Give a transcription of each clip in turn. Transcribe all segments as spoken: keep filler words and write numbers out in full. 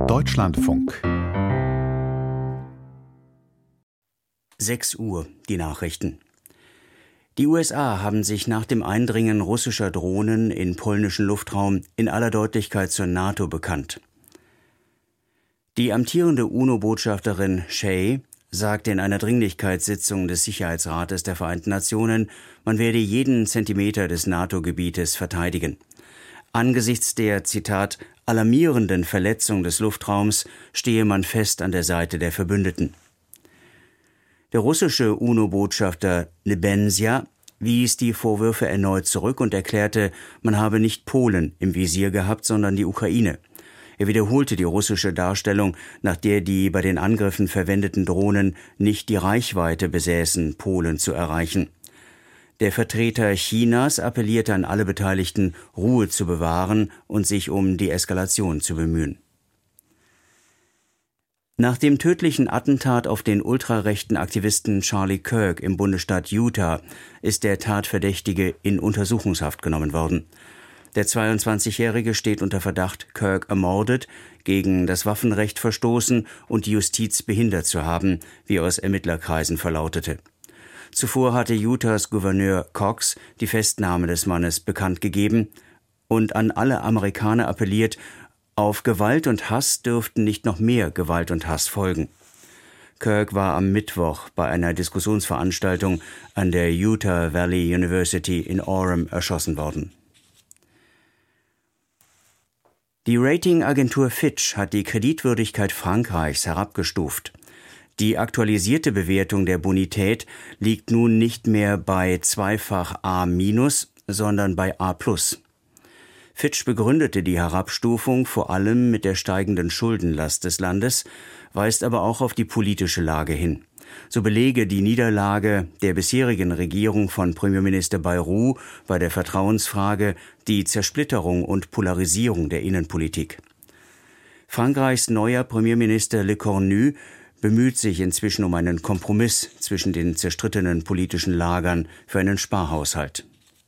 Deutschlandfunk. sechs Uhr, die Nachrichten. Die U S A haben sich nach dem Eindringen russischer Drohnen in polnischen Luftraum in aller Deutlichkeit zur NATO bekannt. Die amtierende UNO-Botschafterin Shea sagte in einer Dringlichkeitssitzung des Sicherheitsrates der Vereinten Nationen, man werde jeden Zentimeter des NATO-Gebietes verteidigen. Angesichts der, Zitat, alarmierenden Verletzung des Luftraums stehe man fest an der Seite der Verbündeten. Der russische UNO-Botschafter Nebenzia wies die Vorwürfe erneut zurück und erklärte, man habe nicht Polen im Visier gehabt, sondern die Ukraine. Er wiederholte die russische Darstellung, nach der die bei den Angriffen verwendeten Drohnen nicht die Reichweite besäßen, Polen zu erreichen. Der Vertreter Chinas appellierte an alle Beteiligten, Ruhe zu bewahren und sich um Deeskalation zu bemühen. Nach dem tödlichen Attentat auf den ultrarechten Aktivisten Charlie Kirk im Bundesstaat Utah ist der Tatverdächtige in Untersuchungshaft genommen worden. Der zweiundzwanzigjährige steht unter Verdacht, Kirk ermordet, gegen das Waffenrecht verstoßen und die Justiz behindert zu haben, wie aus Ermittlerkreisen verlautete. Zuvor hatte Utahs Gouverneur Cox die Festnahme des Mannes bekannt gegeben und an alle Amerikaner appelliert, auf Gewalt und Hass dürften nicht noch mehr Gewalt und Hass folgen. Kirk war am Mittwoch bei einer Diskussionsveranstaltung an der Utah Valley University in Orem erschossen worden. Die Ratingagentur Fitch hat die Kreditwürdigkeit Frankreichs herabgestuft. Die aktualisierte Bewertung der Bonität liegt nun nicht mehr bei zweifach A minus, sondern bei A plus. Fitch begründete die Herabstufung vor allem mit der steigenden Schuldenlast des Landes, weist aber auch auf die politische Lage hin. So belege die Niederlage der bisherigen Regierung von Premierminister Bayrou bei der Vertrauensfrage die Zersplitterung und Polarisierung der Innenpolitik. Frankreichs neuer Premierminister Le Cornu bemüht sich inzwischen um einen Kompromiss zwischen den zerstrittenen politischen Lagern für einen Sparhaushalt.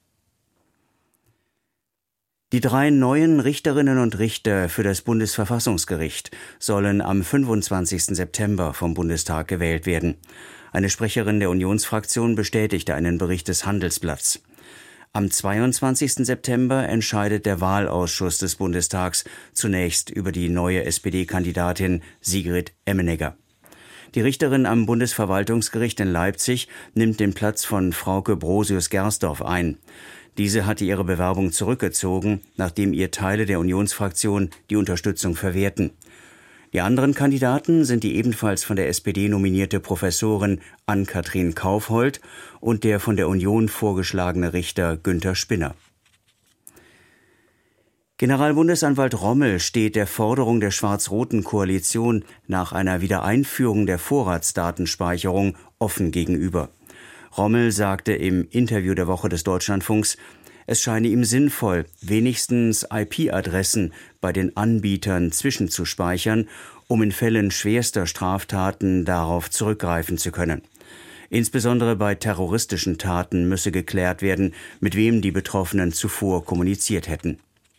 Die drei neuen Richterinnen und Richter für das Bundesverfassungsgericht sollen am fünfundzwanzigsten September vom Bundestag gewählt werden. Eine Sprecherin der Unionsfraktion bestätigte einen Bericht des Handelsblatts. Am zweiundzwanzigsten September entscheidet der Wahlausschuss des Bundestags zunächst über die neue S P D-Kandidatin Sigrid Emmenegger. Die Richterin am Bundesverwaltungsgericht in Leipzig nimmt den Platz von Frauke Brosius-Gersdorf ein. Diese hatte ihre Bewerbung zurückgezogen, nachdem ihr Teile der Unionsfraktion die Unterstützung verwehrten. Die anderen Kandidaten sind die ebenfalls von der S P D nominierte Professorin Ann-Kathrin Kaufhold und der von der Union vorgeschlagene Richter Günther Spinner. Generalbundesanwalt Rommel steht der Forderung der schwarz-roten Koalition nach einer Wiedereinführung der Vorratsdatenspeicherung offen gegenüber. Rommel sagte im Interview der Woche des Deutschlandfunks, es scheine ihm sinnvoll, wenigstens I P-Adressen bei den Anbietern zwischenzuspeichern, um in Fällen schwerster Straftaten darauf zurückgreifen zu können. Insbesondere bei terroristischen Taten müsse geklärt werden, mit wem die Betroffenen zuvor kommuniziert hätten.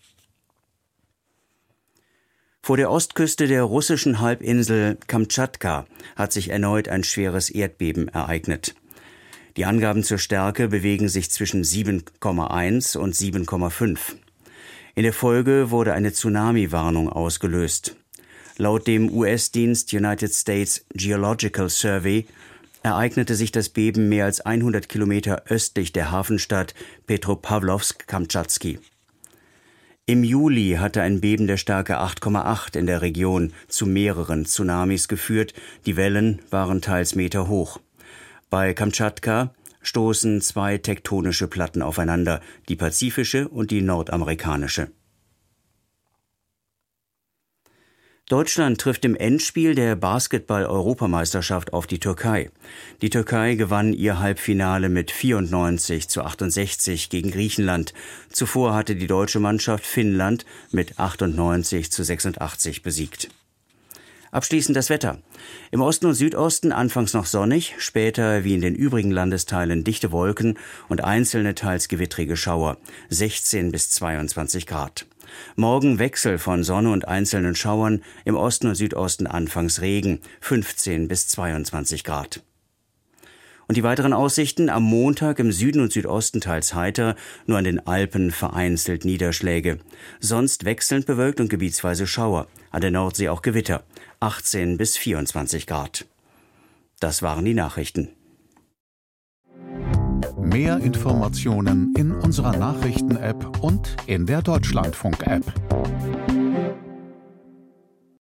Vor der Ostküste der russischen Halbinsel Kamtschatka hat sich erneut ein schweres Erdbeben ereignet. Die Angaben zur Stärke bewegen sich zwischen sieben Komma eins und sieben Komma fünf. In der Folge wurde eine Tsunami-Warnung ausgelöst. Laut dem U S-Dienst United States Geological Survey ereignete sich das Beben mehr als hundert Kilometer östlich der Hafenstadt Petropawlowsk-Kamtschatski. Im Juli hatte ein Beben der Stärke acht Komma acht in der Region zu mehreren Tsunamis geführt. Die Wellen waren teils meterhoch. Bei Kamtschatka stoßen zwei tektonische Platten aufeinander, die pazifische und die nordamerikanische. Deutschland trifft im Endspiel der Basketball-Europameisterschaft auf die Türkei. Die Türkei gewann ihr Halbfinale mit vierundneunzig zu achtundsechzig gegen Griechenland. Zuvor hatte die deutsche Mannschaft Finnland mit achtundneunzig zu sechsundachtzig besiegt. Abschließend das Wetter. Im Osten und Südosten anfangs noch sonnig, später wie in den übrigen Landesteilen dichte Wolken und einzelne teils gewittrige Schauer, sechzehn bis zweiundzwanzig Grad. Morgen Wechsel von Sonne und einzelnen Schauern, im Osten und Südosten anfangs Regen, fünfzehn bis zweiundzwanzig Grad. Und die weiteren Aussichten: am Montag im Süden und Südosten teils heiter, nur an den Alpen vereinzelt Niederschläge. Sonst wechselnd bewölkt und gebietsweise Schauer, an der Nordsee auch Gewitter, achtzehn bis vierundzwanzig Grad. Das waren die Nachrichten. Mehr Informationen in unserer Nachrichten-App und in der Deutschlandfunk-App.